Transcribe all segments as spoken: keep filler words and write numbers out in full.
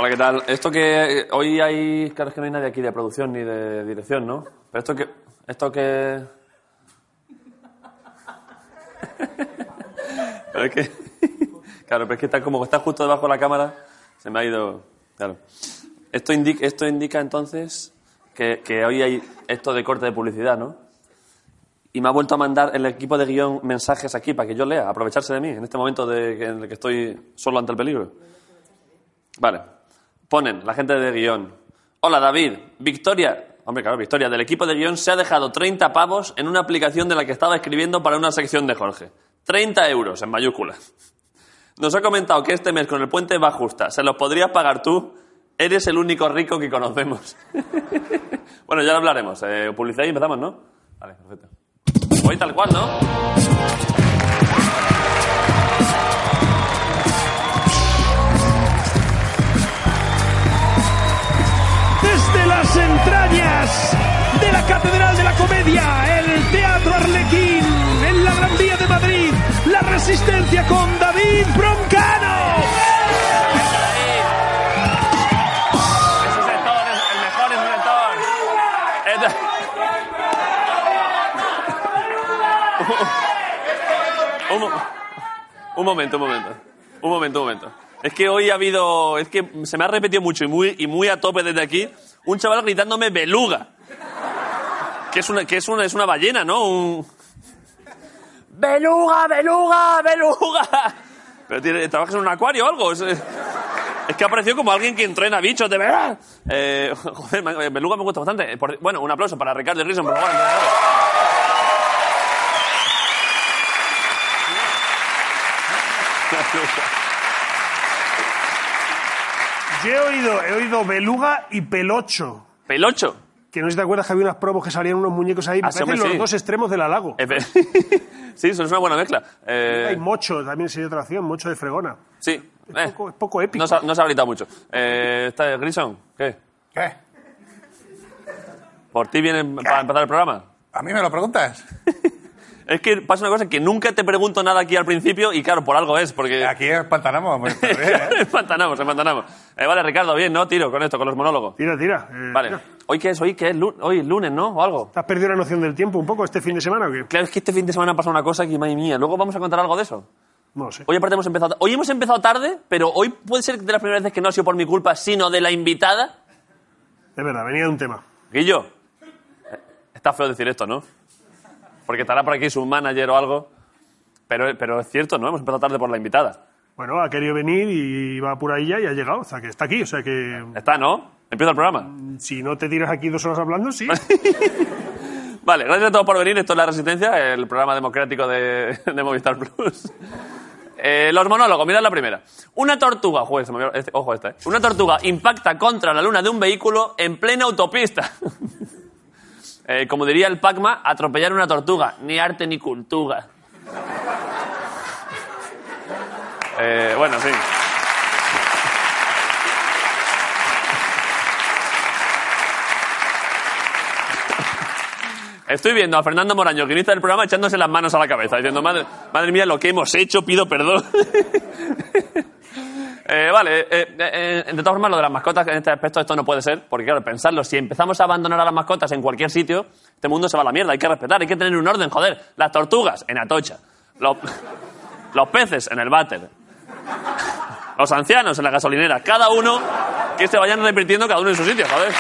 Hola, ¿qué tal? Esto que hoy hay... Claro, es que no hay nadie aquí de producción ni de dirección, ¿no? Pero esto que... Esto que... Pero es que... Claro, pero es que está como que está justo debajo de la cámara, se me ha ido... Claro. Esto indica, esto indica entonces que, que hoy hay esto de corte de publicidad, ¿no? Y me ha vuelto a mandar el equipo de guión mensajes aquí para que yo lea, aprovecharse de mí en este momento de, en el que estoy solo ante el peligro. Vale. Ponen, la gente de guión. Hola, David. Victoria... Hombre, claro, Victoria, del equipo de guión se ha dejado treinta pavos en una aplicación de la que estaba escribiendo para una sección de Jorge. treinta euros, en mayúsculas. Nos ha comentado que este mes con el puente va justa. ¿Se los podrías pagar tú? Eres el único rico que conocemos. Bueno, ya lo hablaremos. Eh, publicidad y empezamos, ¿no? Vale, perfecto. Voy tal cual, ¿no? Desde las entrañas de la Catedral de la Comedia, el Teatro Arlequín, en la Gran Vía de Madrid, la Resistencia con David Broncano. Ese sector es el mejor, es el sector. Un, un, un momento, un momento. Un momento, un momento. Es que hoy ha habido... Es que se me ha repetido mucho y muy, y muy a tope desde aquí un chaval gritándome beluga. Que es una, que es una, es una ballena, ¿no? Un... ¡Beluga, beluga, beluga! ¿Pero tiene, trabajas en un acuario o algo? Es, es que ha parecido como alguien que entrena bichos, de verdad. Eh, joder, beluga me gusta bastante. Por, bueno, un aplauso para Ricardo Grison, por favor. Yo he oído, he oído beluga y pelocho. ¿Pelocho? Que no sé si te acuerdas que había unas promos que salían unos muñecos ahí. Me Ah, sí, parecen hombre, los sí. dos extremos del halago. Sí, eso es una buena mezcla. Eh... Hay mocho, también sería otra opción, mocho de fregona. Sí. Es, Eh. poco, es poco épico. No se ha, no se ha gritado mucho. Eh, ¿Está Grison? ¿Qué? ¿Qué? ¿Por ti viene para empezar el programa? ¿A mí me lo preguntas? Es que pasa una cosa, que nunca te pregunto nada aquí al principio y claro, por algo es, porque... Aquí empantanamos. Pues, bien, ¿eh? empantanamos, empantanamos. Eh, vale, Ricardo, bien, ¿no? Tiro con esto, con los monólogos. Tira, tira. Eh, Vale. tira. ¿Hoy qué es? ¿Hoy qué es? Lu- Hoy es lunes, ¿no? ¿O algo? ¿Te has perdido la noción del tiempo un poco este fin de semana o qué? Claro, es que este fin de semana ha pasado una cosa que, madre mía, luego vamos a contar algo de eso. No lo sé. Hoy aparte hemos empezado... Hoy hemos empezado tarde, pero hoy puede ser de las primeras veces que no ha sido por mi culpa, sino de la invitada. Es verdad, venía de un tema. Guillo, eh, está feo decir esto, ¿no? Porque estará por aquí su manager o algo. Pero, pero es cierto, ¿no? Hemos empezado tarde por la invitada. Bueno, ha querido venir y va por ahí ya y ha llegado. O sea, que está aquí. O sea, que Está, ¿no? Empieza el programa. si no te tiras aquí dos horas hablando, sí. Vale, gracias a todos por venir. Esto es La Resistencia, el programa democrático de, de Movistar Plus. Eh, los monólogos, mirad la primera. Una tortuga, joder, se me olvidó, este, ojo esta, ¿eh? Una tortuga impacta contra la luna de un vehículo en plena autopista. eh, como diría el Pac-Man, atropellar una tortuga. Ni arte ni cultura. Eh, bueno, sí. Estoy viendo a Fernando Moraño, guionista del programa, echándose las manos a la cabeza, diciendo, madre, madre mía, lo que hemos hecho, pido perdón. eh, vale, eh, eh, de todas formas, lo de las mascotas, en este aspecto, esto no puede ser, porque claro, pensarlo, si empezamos a abandonar a las mascotas en cualquier sitio, este mundo se va a la mierda, hay que respetar, hay que tener un orden, joder. Las tortugas, en Atocha. Los, los peces, en el váter. Los ancianos, en la gasolinera. Cada uno, que se vayan repitiendo cada uno en su sitio, joder.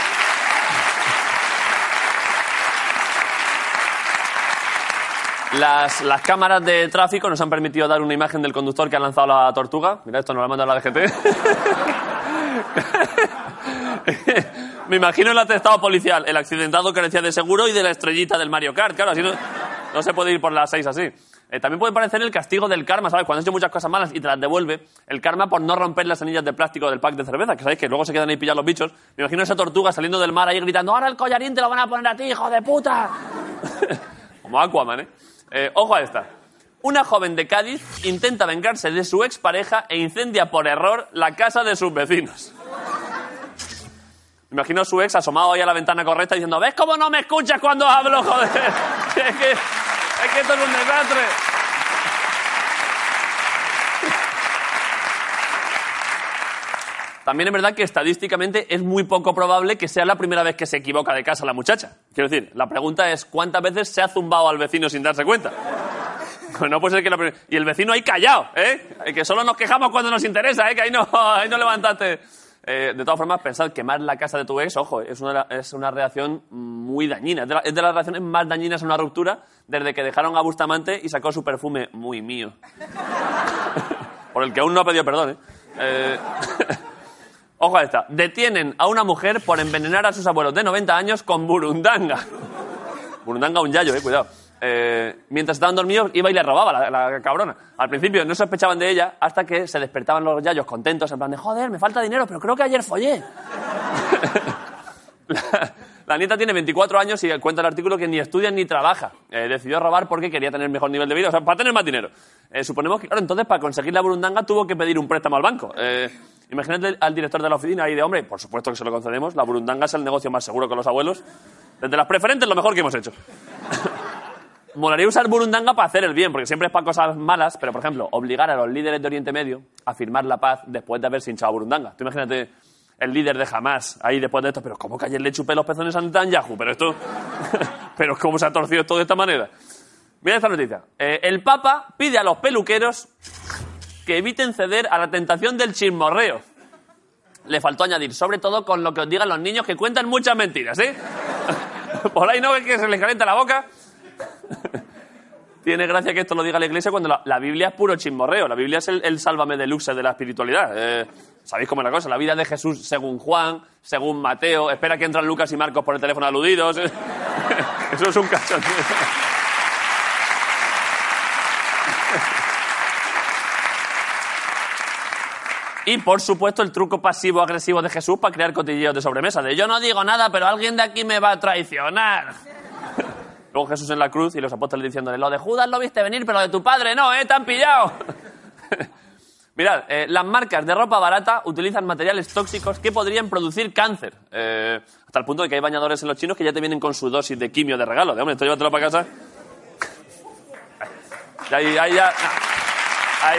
Las, las cámaras de tráfico nos han permitido dar una imagen del conductor que ha lanzado la tortuga. Mira, esto nos lo ha mandado la D G T. Me imagino el atestado policial, el accidentado carecía de seguro y de la estrellita del Mario Kart. Claro, así no, no se puede ir por las seis así. Eh, también puede parecer el castigo del karma, ¿sabes? Cuando has hecho muchas cosas malas y te las devuelve, el karma por no romper las anillas de plástico del pack de cerveza, que sabéis que luego se quedan ahí pillados los bichos. Me imagino esa tortuga saliendo del mar ahí gritando, ahora el collarín te lo van a poner a ti, hijo de puta. Como Aquaman, ¿eh? Eh, ojo a esta. Una joven de Cádiz intenta vengarse de su expareja e incendia por error la casa de sus vecinos. Me imagino a su ex asomado ahí a la ventana correcta diciendo, ¿ves cómo no me escuchas cuando hablo, joder? Es que, es que esto es un desastre. también es verdad que estadísticamente es muy poco probable que sea la primera vez que se equivoca de casa la muchacha. Quiero decir, la pregunta es ¿cuántas veces se ha zumbado al vecino sin darse cuenta? Pues no puede ser que la primera... Y el vecino ahí callado, ¿eh? Que solo nos quejamos cuando nos interesa, ¿eh? Que ahí no, ahí no levantaste... Eh, de todas formas, pensad, quemar la casa de tu ex, ojo, es una, es una reacción muy dañina. Es de, la, es de las reacciones más dañinas en una ruptura desde que dejaron a Bustamante y sacó su perfume muy mío. Por el que aún no ha pedido perdón, ¿eh? eh ojo a esta. Detienen a una mujer por envenenar a sus abuelos de noventa años con burundanga. Burundanga un yayo, eh, cuidado. Eh, mientras estaban dormidos iba y le robaba la, la cabrona. Al principio no sospechaban de ella hasta que se despertaban los yayos contentos en plan de joder, me falta dinero, pero creo que ayer follé. la, la nieta tiene veinticuatro años y cuenta el artículo que ni estudia ni trabaja. Eh, decidió robar porque quería tener mejor nivel de vida, o sea, para tener más dinero. Eh, suponemos que, claro, entonces para conseguir la burundanga tuvo que pedir un préstamo al banco. Eh, imagínate al director de la oficina y de hombre, por supuesto que se lo concedemos, la burundanga es el negocio más seguro con los abuelos. Desde las preferentes lo mejor que hemos hecho. Molaría usar burundanga para hacer el bien, porque siempre es para cosas malas, pero, por ejemplo, obligar a los líderes de Oriente Medio a firmar la paz después de haberse hinchado burundanga. Tú imagínate el líder de Hamas ahí después de esto, pero ¿cómo que ayer le chupé los pezones a Netanyahu? Pero esto... pero ¿cómo se ha torcido esto de esta manera? Mira esta noticia. Eh, el Papa pide a los peluqueros que eviten ceder a la tentación del chismorreo. Le faltó añadir, sobre todo con lo que os digan los niños que cuentan muchas mentiras, ¿eh? Por ahí no ves que se les calienta la boca... Tiene gracia que esto lo diga la Iglesia cuando la, la Biblia es puro chismorreo. La Biblia es el, el sálvame deluxe de la espiritualidad. Eh, ¿Sabéis cómo es la cosa? La vida de Jesús según Juan, según Mateo. Espera que entran Lucas y Marcos por el teléfono aludidos. Eso es un cachondeo. Y, por supuesto, el truco pasivo-agresivo de Jesús para crear cotilleos de sobremesa. De yo no digo nada, pero alguien de aquí me va a traicionar. Luego Jesús en la cruz y los apóstoles diciéndole, lo de Judas lo viste venir, pero lo de tu padre no, ¿eh? Te han pillado. Mirad, eh, las marcas de ropa barata utilizan materiales tóxicos que podrían producir cáncer. Eh, hasta el punto de que hay bañadores en los chinos que ya te vienen con su dosis de quimio de regalo. De hombre, esto llévatelo para casa. Y ahí, ahí ya... Ahí.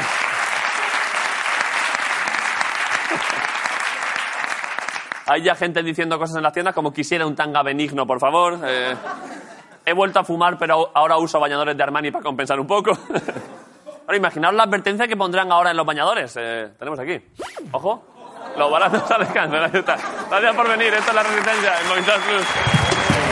Hay ya gente diciendo cosas en las tiendas como quisiera un tanga benigno, por favor. Eh, he vuelto a fumar, pero ahora uso bañadores de Armani para compensar un poco. Ahora, imaginaos la advertencia que pondrán ahora en los bañadores. Eh, tenemos aquí. Ojo. Los baratos al descanso. Gracias por venir. Esta es La Resistencia en Movistar Plus.